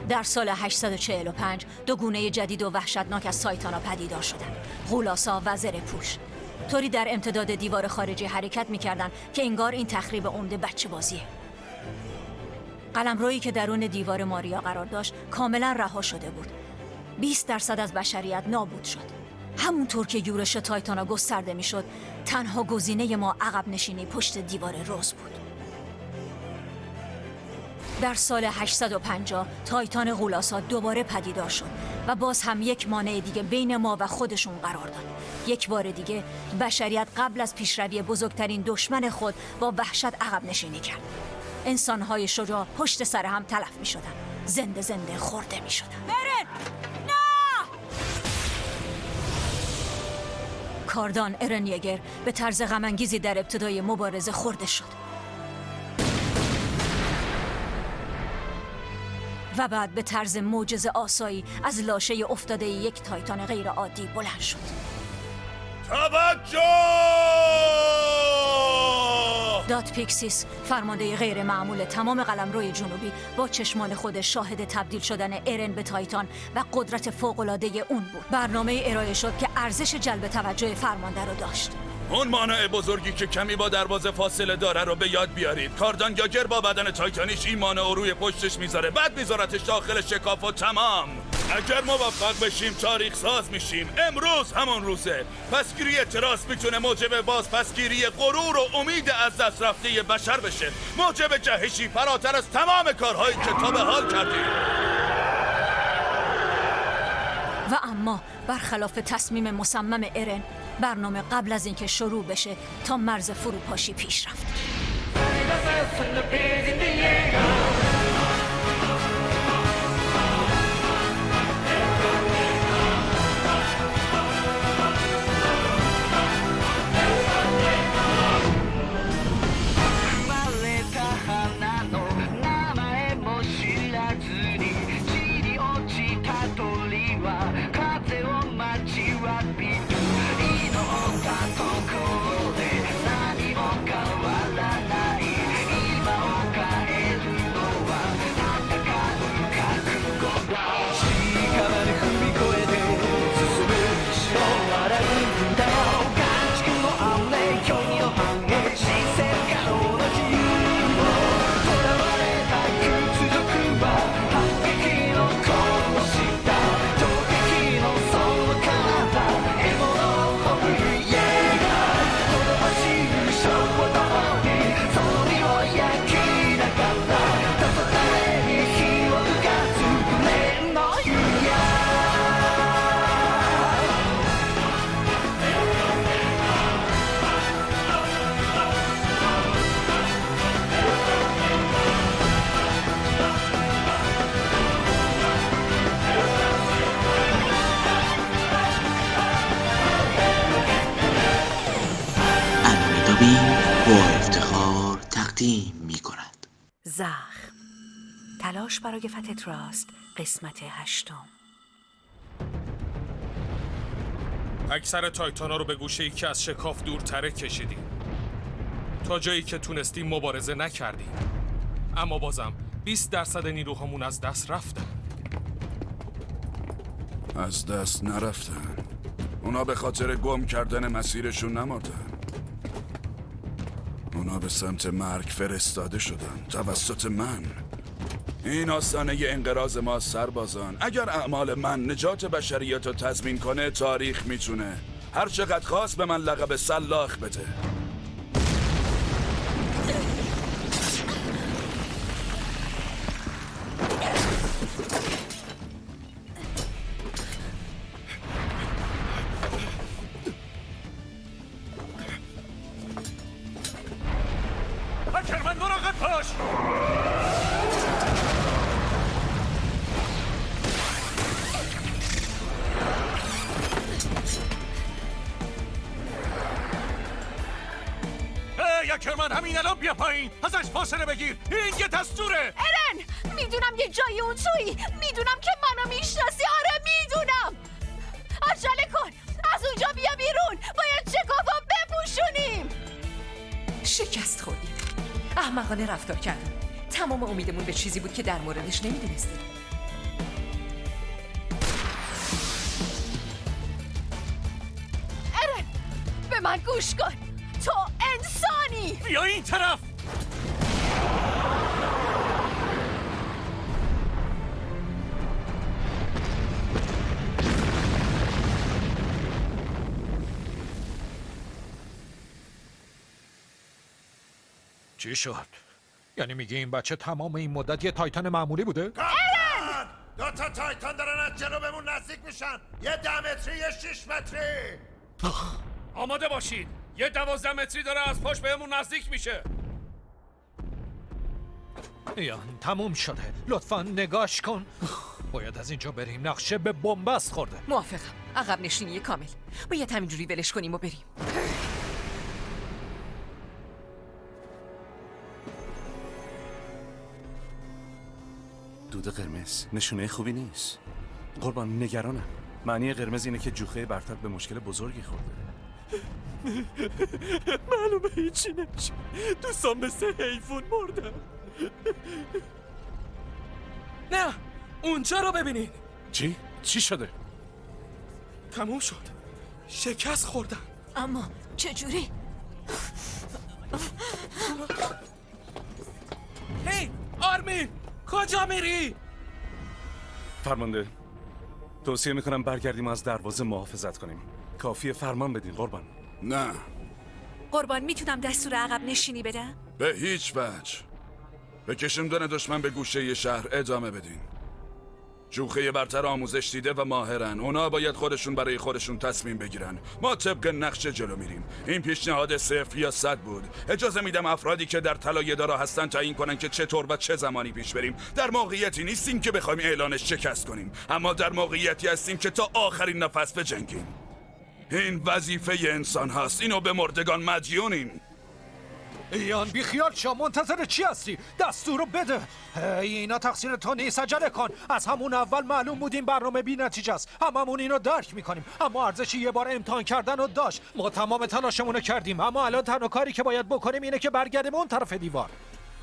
در سال 845 دو گونه جدید و وحشتناک از تایتانا پدیدار شدند: غولاسا و زره‌پوش. طوری در امتداد دیوار خارجی حرکت می‌کردند که انگار این تخریب عمده بچه بازیه. قلمرویی که درون دیوار ماریا قرار داشت کاملا رها شده بود. 20% از بشریت نابود شد. همونطور که یورش تایتانا گسترده می‌شد، تنها گزینه ما عقب نشینی پشت دیوار روز بود. در سال 850 تایتان غولاسا دوباره پدیدار شد و باز هم یک مانع دیگه بین ما و خودشون قرار داد. یک بار دیگه بشریت قبل از پیشروی بزرگترین دشمن خود با وحشت عقب نشینی کرد. انسان‌های شجاع پشت سر هم تلف می‌شدن، زنده زنده خورده می‌شدن. ارن! نه! کاردان ارن یگر به طرز غم‌انگیزی در ابتدای مبارزه خورده شد و بعد به طرز معجزه آسایی از لاشه افتاده یک تایتان غیر عادی بلند شد. توجه! داد پیکسیس، فرمانده غیر معمول تمام قلمروی جنوبی، با چشمان خود شاهد تبدیل شدن ارن به تایتان و قدرت فوق‌العاده اون بود. برنامه ارائه شد که ارزش جلب توجه فرمانده رو داشت. اون مانع بزرگی که کمی با دروازه فاصله داره رو به یاد بیارید. کاردان یاگر با بدن تایتانیش این مانع رو روی پشتش میذاره، بعد میذارتش داخل شکاف و تمام. اگر موفق بشیم تاریخ ساز میشیم. امروز همون روزه. پسگیری تراس میتونه موجب بازپسگیری غرور و امید از دست رفته بشر بشه، موجب جهشی فراتر از تمام کارهایی که تا به حال کردیم. و اما برخلاف تصمیم مصمم ارن، برنامه قبل از اینکه شروع بشه تا مرز فروپاشی پیش رفت. زخم، تلاش برای فتح تراست، قسمت 8. اکثر تایتانا رو به گوشه ای که از شکاف دورتره کشیدیم. تا جایی که تونستیم مبارزه نکردیم، اما بازم 20% نیروهامون از دست رفتن. از دست نرفتن. اونا به خاطر گم کردن مسیرشون نمردن. اونا به سمت مرگ فرستاده شدن توسط من. این آستانه انقراض ما سربازان. اگر اعمال من نجات بشریت رو تضمین کنه، تاریخ میتونه هر چقدر خواست به من لقب سلاخ بده. اکرمن مراقب باش! اکرمن همین الان بیا پایین، ازش فاصله بگیر. این یه دستوره. ارن! میدونم یه جایی اون تویی، میدونم که منو میشناسی. آره میدونم. عجله کن، از اونجا بیا بیرون. باید شکافو بپوشونیم. شکست خوردیم. احمقانه رفتار کردیم. تمام امیدمون به چیزی بود که در موردش نمیدونستیم. به من گوش کن. تو انسانی. بیا این طرف. چی شد؟ یعنی میگه این بچه تمام این مدت یه تایتان معمولی بوده؟ ایرن! 2 تا تایتان دارن از جنوبمون نزدیک میشن. یه 10 متری، یه 6 متری. آماده باشید. یه 12 متری داره از پشت بهمون نزدیک میشه. ایان تموم شده. لطفا نگاش کن. باید از اینجا بریم. نقشه به بنبست خورده. موافقم. عقب نشینی کامل. باید همینجوری ولش کنیم و بریم. دود قرمز نشونه خوبی نیست. قربان نگرانم. معنی قرمز اینه که جوخه برتر به مشکل بزرگی خورده. معلومه هیچی نمیشه. دوستان مثل حیوان مردن. نه، اونجا رو ببینین. چی؟ چی شده؟ تموم شد. شکست خوردن. اما چجوری؟ هی آرمین، کجا میری؟ فرمانده، توصیه میکنم برگردیم و از دروازه محافظت کنیم. کافیه فرمان بدین قربان. نه، قربان میتونم دستور عقب نشینی بدم؟ به هیچ وجه. به کشوندن دشمن به گوشه شهر ادامه بدین. جوخه برتر آموزش دیده و ماهرن. اونا باید خودشون برای خودشون تصمیم بگیرن. ما طبق نقشه جلو میریم. این پیشنهاد 0 یا 100 بود. اجازه میدم افرادی که در طلایه دارا هستن تعیین کنن که چطور و چه زمانی پیش بریم. در موقعیتی نیستیم که بخوایم اعلانش شکست کنیم، اما در موقعیتی هستیم که تا آخرین نفس بجنگیم. این وظیفه انسان هست. اینو به مردگان مدیونیم. ایان بیخیال شو. منتظر چی هستی؟ دستور رو بده. اینا تقصیر تو نیست. عجله کن. از همون اول معلوم بود این برنامه بی نتیجه است. هممون اینو درک میکنیم، اما ارزش یه بار امتحان کردن رو داشت. ما تمام تلاشمون رو کردیم، اما الان تنها کاری که باید بکنیم اینه که برگردیم اون طرف دیوار.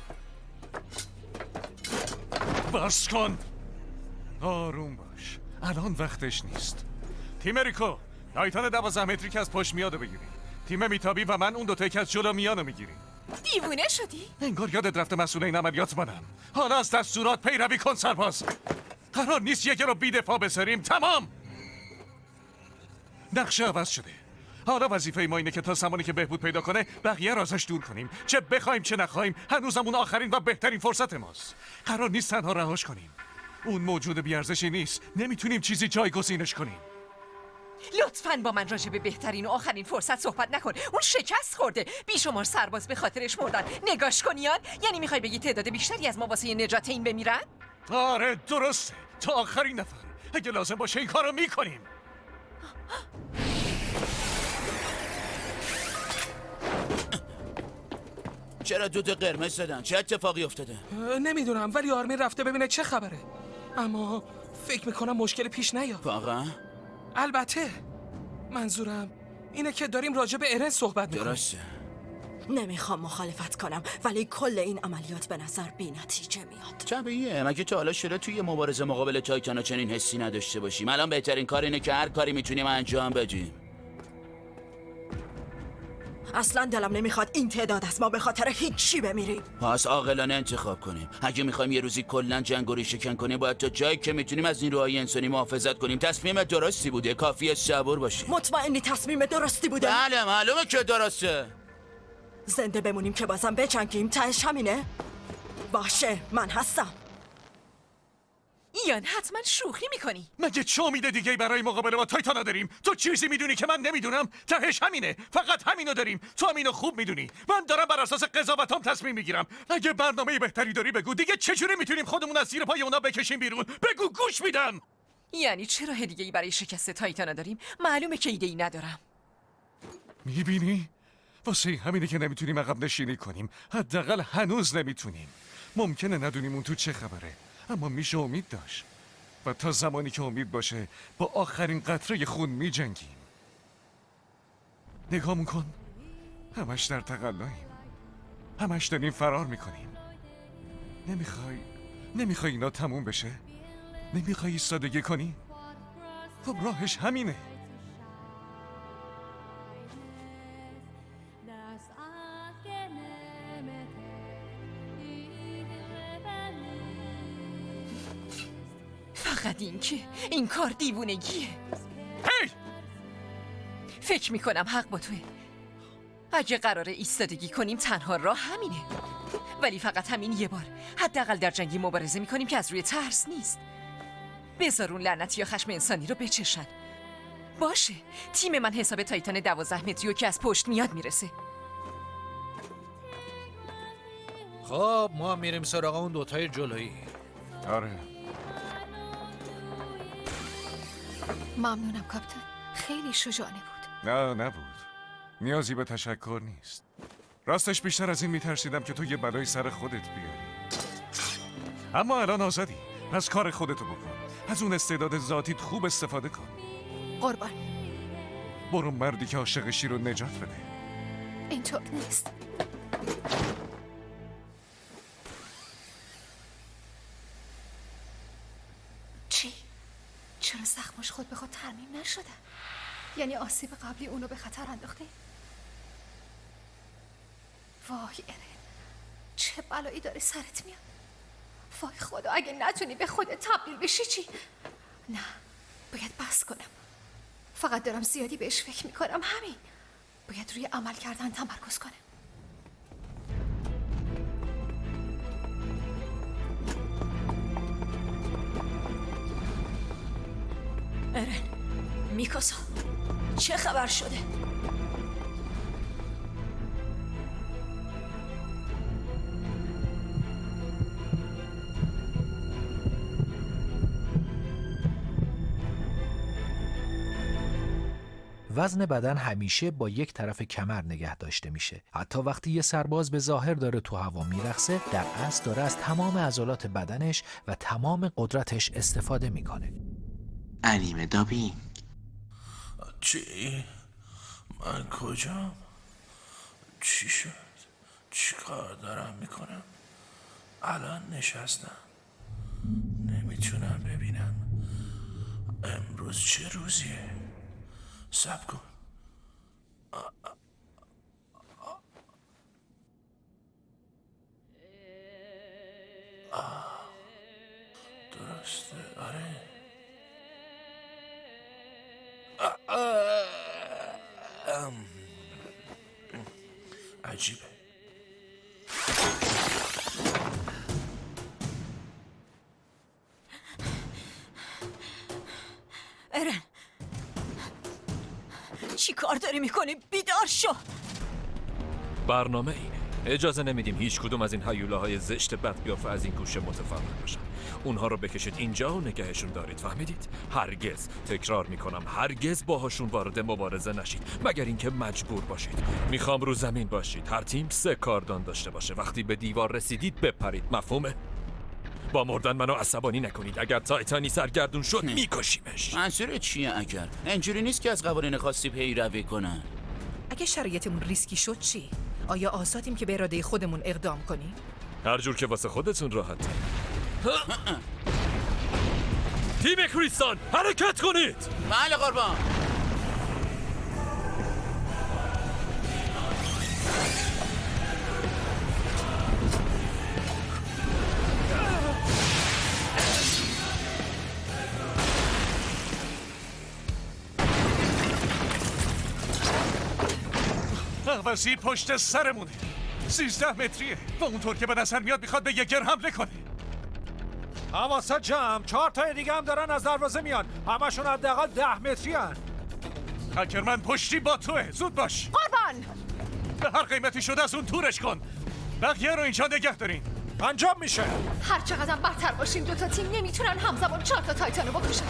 بس کن. آروم باش. الان وقتش نیست. تیم ریکو، تایتان 12 متری که از پشت میادو بگیریم. تیم میتابی و من اون دوتایی که از جلو میانو میگیریم. دیوونه شدی؟ انگار یادت رفته مسئول این عملیات منم. حالا از دستورات پیروی کن سرباز. قرار نیست یکی رو بی دفاع بساریم. تمام. نقشه عوض شده. حالا وظیفه ما اینه که تا زمانی که بهبود پیدا کنه بقیه رو ازش دور کنیم. چه بخوایم چه نخوایم هنوزمون آخرین و بهترین فرصت ماست. قرار نیست تنها رهاش کنیم. اون موجود بی‌ارزشی نیست. نمیتونیم چیزی جایگزینش کنیم. لطفاً با من راجع به بهترین و آخرین فرصت صحبت نکن. اون شکست خورده. بیشمار سرباز به خاطرش مردن. نگاش کنیان. یعنی میخوای بگی تعداد بیشتری از ما واسه نجات این بمیرن؟ آره درسته. تا آخرین نفر. اگه لازم باشه این کارو میکنیم. چرا دود قرمز زدن؟ چه اتفاقی افتاده؟ نمیدونم، ولی آرمین رفته ببینه چه خبره. اما فکر میکنم مشکل پیش نیاد. واقعا؟ البته منظورم اینه که داریم راجع به ارن صحبت میکنیم. درسته. نمیخوام مخالفت کنم، ولی کل این عملیات به نظر بی نتیجه میاد. طبیعیه. مگه تا حالا شده توی مبارزه مقابل تایتانا چنین حسی نداشته باشیم؟ الان بهترین کار اینه که هر کاری میتونیم انجام بدیم. اصلا دلم نمیخواد این تعداد از ما به خاطر هیچی بمیریم. پس عاقلانه انتخاب کنیم. اگه میخوایم یه روزی کلا جنگ رو شکن کنیم، باید تا جایی که میتونیم از نیروهای انسانی محافظت کنیم. تصمیم درستی بوده. کافیه صبور باشیم. مطمئنی تصمیم درستی بوده؟ بله معلومه که درسته. زنده بمونیم که بازم بجنگیم. تهش همینه؟ باشه، من هستم. ایان حتما شوخی میکنی. مگه چه امید دیگه برای مقابله با تایتانا داریم؟ تو چیزی میدونی که من نمیدونم؟ تهش همینه. فقط همینو داریم. تو همینو خوب میدونی. من دارم بر اساس قضاوتام تصمیم میگیرم. اگه برنامه بهتری داری بگو. دیگه چجوری میتونیم خودمون از زیر پای اونا بکشیم بیرون؟ بگو گوش میدم. یعنی چه راه دیگه‌ای برای شکست تایتانا داریم؟ معلومه که ایده‌ای ندارم. میبینی؟ واسه همینه که نمیتونیم عقب نشینی کنیم. حداقل هنوز نمیتونیم. ممکنه ندونیم اون تو چه خبره، اما میشه امید داشت. و تا زمانی که امید باشه با آخرین قطره خون میجنگیم. نگاه کن. همش در تقلاییم. همش داریم فرار میکنیم. نمیخوای اینا تموم بشه؟ نمیخوای ایستادگی کنی؟ خب راهش همینه. فقط این کار دیوونگیه. هی! فکر میکنم حق با توه. اگه قراره ایستادگی کنیم تنها راه همینه، ولی فقط همین یه بار. حداقل در جنگی مبارزه میکنیم که از روی ترس نیست. بذار اون لعنتی یا خشم انسانی رو بچشن. باشه، تیم من حساب تایتان 12 متریو که از پشت میاد میرسه. خب ما میریم سراغ اون دوتای جلویی. آره. ممنونم کاپیتان، خیلی شجاعانه بود. نه نبود. نیازی به تشکر نیست. راستش بیشتر از این میترسیدم که تو یه بلای سر خودت بیاری. اما الان آزادی، پس کار خودتو بکن. از اون استعداد ذاتیت خوب استفاده کن. قربان. برو مردی که عاشقشی رو نجات بده. اینطور نیست. چی؟ چرا زخمش خود به خود ترمیم نشده؟ یعنی آسیب قبلی اونو به خطر انداخته؟ وای ارن، چه بلایی داره سرت میاد؟ وای خدا، اگه نتونی به خودت تبدیل بشی چی؟ نه، باید بس کنم. فقط دارم زیادی بهش فکر میکنم. همین، باید روی عمل کردن تمرکز کنم. ارن، میکاسا، چه خبر شده؟ وزن بدن همیشه با یک طرف کمر نگه داشته میشه. حتی وقتی یه سرباز به ظاهر داره تو هوا میرقصه، در اصل داره از تمام عضلات بدنش و تمام قدرتش استفاده میکنه. انیمه دابینگ. چی؟ من کجام؟ چی شد؟ چی کار دارم میکنم؟ الان نشستم، نمیتونم ببینم امروز چه روزیه. صبر کن. درسته، آره. عجیبه. ارن، چی کار داری میکنی؟ بیدار شو. برنامه اینه. اجازه نمیدیم هیچ کدوم از این هیولاهای زشت بدقیافه از این گوشه متفرق بشن. اونها رو بکشید اینجا و نگهشون دارید، فهمیدید؟ هرگز، تکرار میکنم، هرگز باهاشون وارد مبارزه نشید مگر اینکه مجبور باشید. میخوام رو زمین باشید. هر تیم 3 کاردان داشته باشه. وقتی به دیوار رسیدید بپرید. مفهومه؟ با مردن منو عصبانی نکنید. اگر تایتانی سرگردون شد میکشیمش. منظور چیه اگر؟ اینجوری نیست که از قوانین خاصی پیروی کنن. اگه شرایطمون ریسکی شد چی؟ آیا آزادیم که به اراده خودمون اقدام کنیم؟ هر جور که واسه خودتون راحته. تیم کریستان حرکت کنید. بله قربان. اغوزی پشت سرمونه. 13 متریه و اونطور که به نظر میاد میخواد به یگر حمله کنه. حواست جمع. 4 تای دیگه هم دارن از دروازه میان. همشون حداقل 10 متری هن. هکرمن پشتی با توه. زود باش. قربان، به هر قیمتی شده از اون تورش کن. بقیه رو اینجا نگه دارین. انجام میشه. هر چقدر برتر باشیم 2 تا تیم نمیتونن همزمان 4 تا تایتانو بکشن.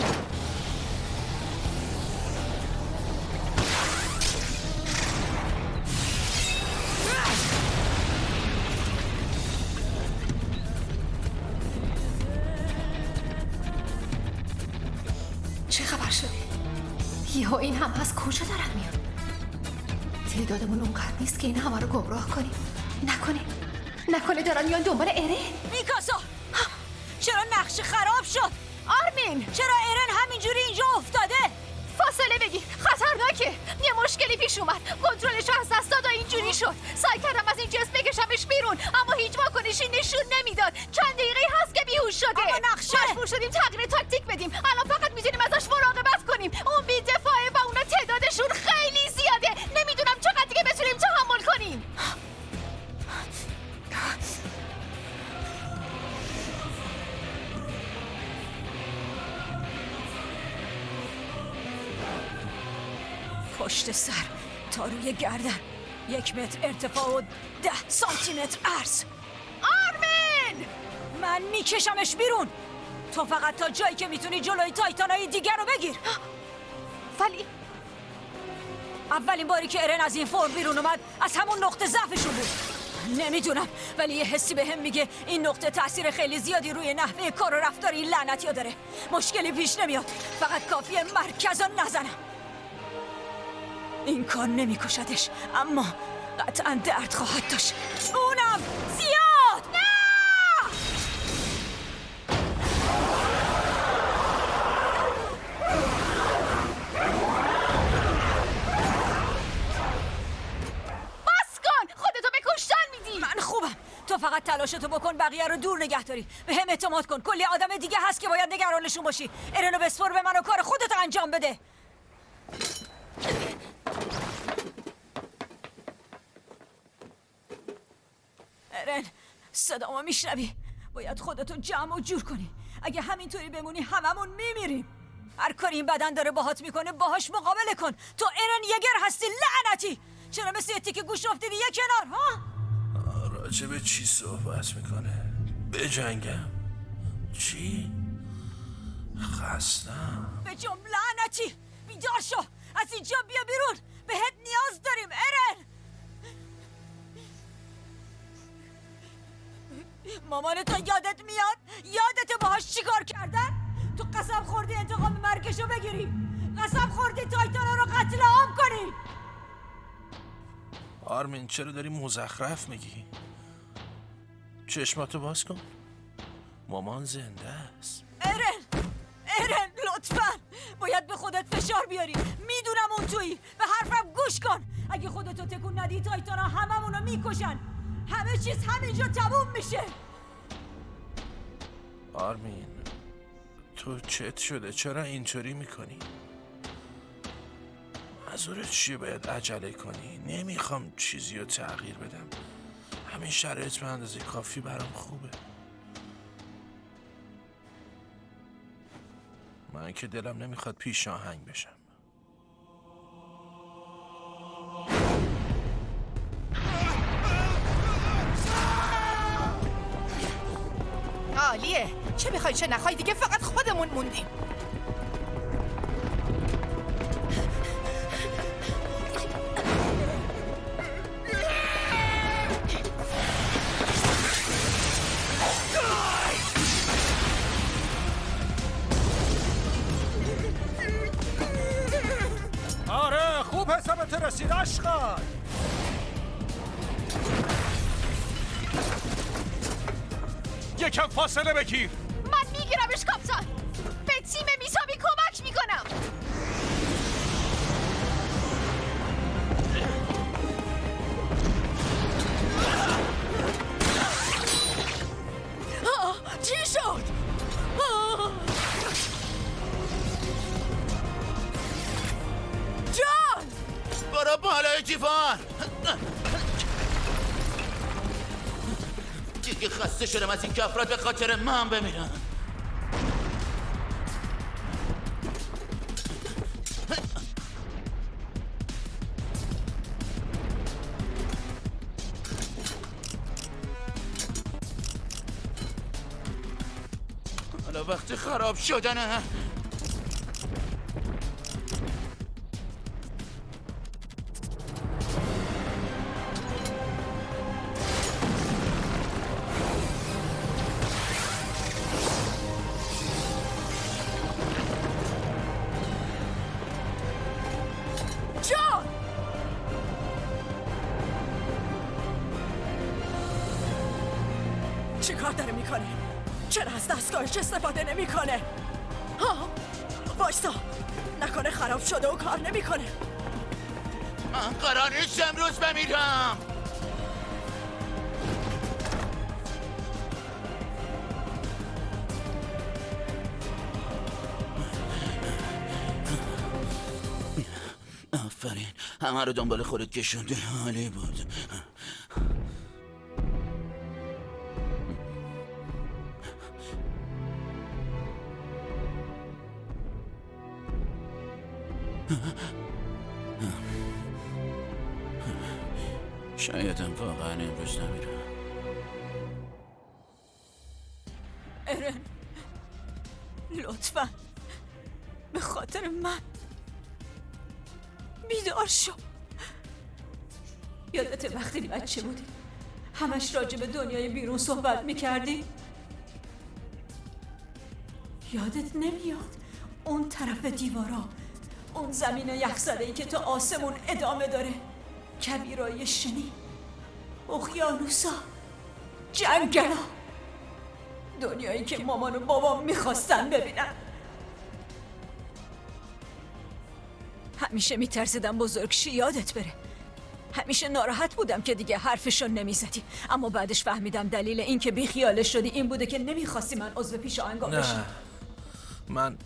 چه خبر شده؟ یهو این هم از کجا دارن میان؟ تعدادمون اونقدر نیست که این همه رو گمراه کنیم. نکنه دارن میان دنبال ارن. میکاسا، چرا نقشه خراب شد؟ آرمین، چرا ارن همینجوری اینجا افتاده؟ فاصله بگیر، خطرناکه. یه مشکلی پیش اومد، کنترلش از دست داد و اینجوری شد. سعی کردم از این جسم بکشمش بیرون، اما هیچ واکنشی نشون نمیداد. چند دقیقه هست که بیهوش شده. اما نقشه، مجبور شدیم تغییر تاکتیک بدیم. الان فقط میتونیم ازش مراقبت کنیم. اون بی‌دفاعه و اونا تعدادشون خیلی زیاده. نمیدونم چقدر دیگه بتونیم تحمل کنیم. پشت سر تا روی گردن 1 متر ارتفاع و 10 سانتیمتر عرض. آرمین! من میکشمش بیرون. تو فقط تا جایی که میتونی جلوی تایتانای دیگر رو بگیر. ولی اولین باری که ارن از این فرم بیرون اومد از همون نقطه ضعفشون بود. نمیدونم ولی یه حسی به هم میگه این نقطه تاثیر خیلی زیادی روی نحوه کار و رفتار این لعنتی‌ها داره. مشکلی پیش نمیاد، فقط کافیه مرکز رو نزنم. این کار نمیکشدش اما قطعا درد خواهد داشت، اونم زیاد. نه! بس کن! خودتو به کشتن میدی. من خوبم، تو فقط تلاشتو بکن بقیه رو دور نگه داری. به هم اعتماد کن، کلی آدم دیگه هست که باید نگرانشون باشی. ارنو بسپر به من و کار خودت انجام بده. ارن، صدامو میشنوی؟ باید خودتو جمع و جور کنی. اگه همینطوری بمونی هممون میمیریم. هر کاری این بدن داره باهات میکنه باهاش مقابله کن. تو ارن یگر هستی لعنتی. چرا مثل یه تیکه گوش افتادی یه کنار ها؟ راجع به چی صحبت میکنه؟ بجنگم؟ چی؟ خستم. به جمله لعنتی بیدار شو، از اینجا بیا بیرون. بهت نیاز داریم ارن. مامانتو یادت میاد؟ یادت باهاش چیکار کردن؟ تو قسم خوردی انتقام مرگشو بگیری. قسم خوردی تایتانا رو قتل عام کنی. آرمین چرا داری مزخرف میگی؟ چشماتو باز کن، مامان زنده است. ارن لطفاً باید به خودت فشار بیاری. میدونم اون تویی، به حرفم گوش کن. اگه خودتو تکون ندی تایتانا هممونو میکشن. همه چیز همینجا تموم میشه. آرمین تو چت شده؟ چرا اینطوری میکنی؟ منظورت چیه باید عجله کنی؟ نمیخوام چیزی رو تغییر بدم. همین شرایط به اندازه کافی برام خوبه. من که دلم نمیخواد پیش آهنگ بشم. عالیه، چه میخوای چه نخوای دیگه فقط خودمون موندیم. آره خوب حسابت رسید عشقا. یکم فاصله بگیر. من میگیرمش کاپتان. به تیم میتابی کمک میکنم. چی شد؟ جان! برو بالای دیوار. دیگه خسته شدم از این که افراد به خاطر من بمیرن. حالا وقت خراب شدنه. چی کار داره میکنه؟ چرا از دستگاهش استفاده نمیکنه؟ ها؟ وایسا، نکنه خراب شده و کار نمیکنه. من قرار نیست امروز بمیرم. همه رو دنبال خودت کشوندی. عالی بود. شایدم واقعا امروز نمیرم. ارن، لطفا به خاطر من بیدار شو. یادت وقتی بچه بودی همش راجع به دنیای بیرون صحبت میکردی؟ یادت نمیاد اون طرف دیوارا، اون زمین یخزده‌ای که تا آسمون ادامه داره، کویرای شنی، اقیانوسا، جنگلا، دنیایی که مامان و بابام میخواستن ببینن. همیشه میترسیدم بزرگشی یادت بره. همیشه ناراحت بودم که دیگه حرفشو نمیزدی، اما بعدش فهمیدم دلیل این که بیخیالش شدی این بوده که نمیخواستی من عضو پیش آهنگام بشم. نه، من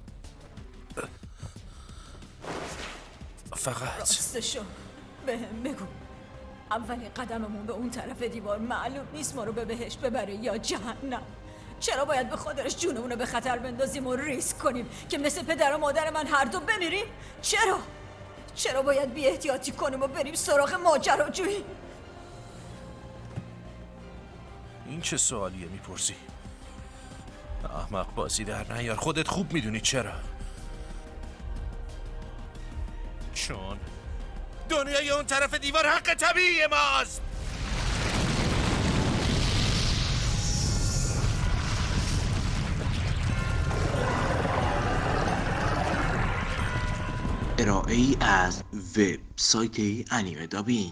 فقط راستشو بهم بگو. اولین قدممون به اون طرف دیوار معلوم نیست ما رو به بهشت ببره یا جهنم. چرا باید به خاطرش جونمون رو به خطر بندازیم و ریسک کنیم که مثل پدر و مادر من هر دو بمیریم؟ چرا باید بی احتیاطی کنیم و بریم سراغ ماجراجویی؟ این چه سوالیه میپرسی؟ احمق بازی در نیار. خودت خوب میدونی چرا. چون دنیای اون طرف دیوار حق طبیعی ماست. ارائه ای از وبسایت انیمه دابینگ.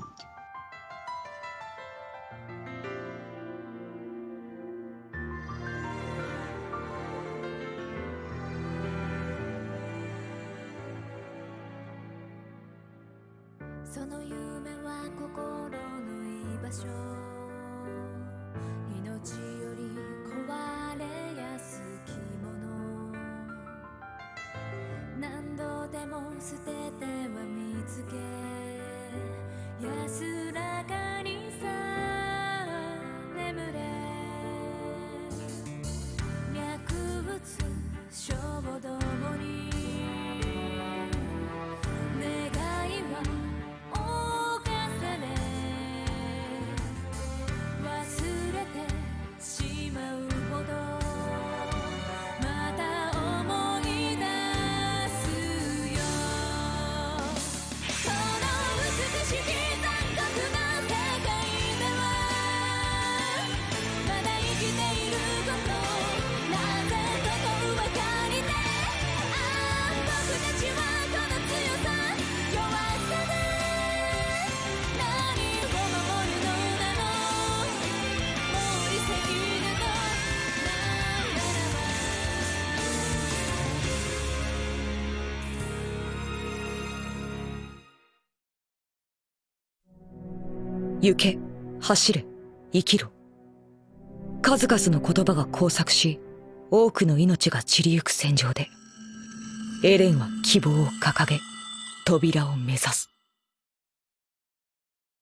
行け、走れ、生きろ。数々の言葉が交錯し、多くの命が散りゆく戦場で、エレンは希望を掲げ、扉を目指す。